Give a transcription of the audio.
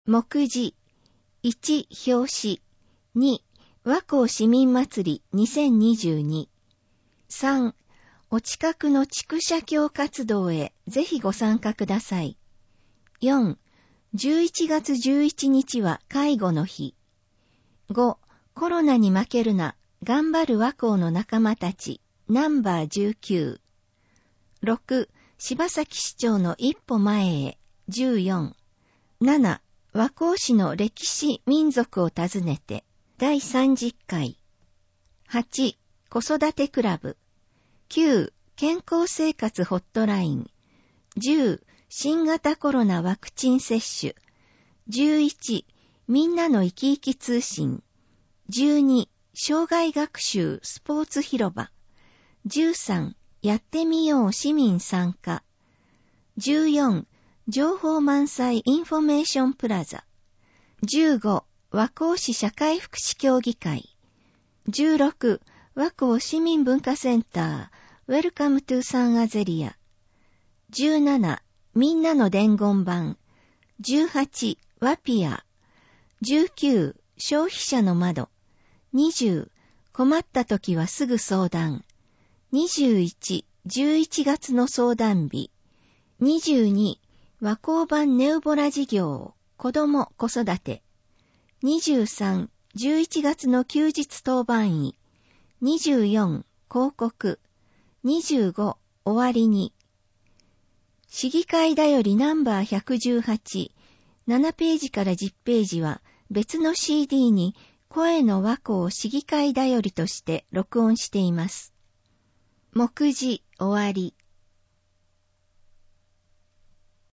目次、1、表紙、2、和光市民祭り2022、3、お近くの畜舎協活動へぜひご参加ください。4、11月11日は介護の日。5、コロナに負けるな、頑張る和光の仲間たち、ナンバー19。6、柴崎市長の一歩前へ、14。7、和光市の歴史民族を訪ねて、第30回。8、子育てクラブ。9、健康生活ホットライン。10、新型コロナワクチン接種。11、みんなの生き生き通信。12、障害学習スポーツ広場。13、やってみよう市民参加。14、情報満載インフォメーションプラザ。15、和光市社会福祉協議会。16、和光市民文化センター、ウェルカムトゥサンアゼリア。17、みんなの伝言板。18、ワピア。19、消費者の窓。20、困った時はすぐ相談。21、11月の相談日。22、和光版ネウボラ事業、子供子育て。23、11月の休日当番医。24、広告。25、終わりに。市議会だよりナンバー118、7ページから10ページは別の CD に声の和光市議会だよりとして録音しています。目次終わり。